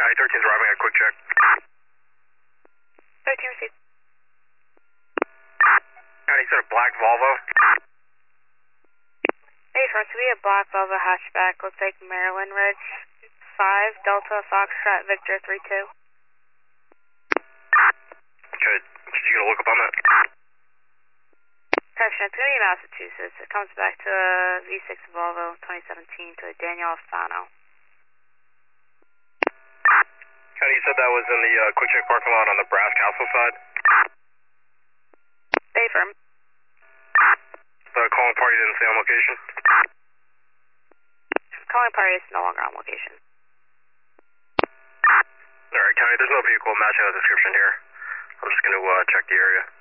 County 13's arriving at quick check. 13 received. County, you said a black Volvo? Hey, first we have black Volvo hatchback. Looks like Maryland Ridge 5 Delta Foxtrot Victor 32. Okay, you gonna look up on that? Correction, it's going to be Massachusetts. It comes back to a V6 Volvo 2017 to a Daniel Alfano. County, you said that was in the quick check parking lot on the Brass Castle side? Stay firm. The calling party didn't say on location? Calling party is no longer on location. Alright, County, there's no vehicle matching the description here. I'm just going to check the area.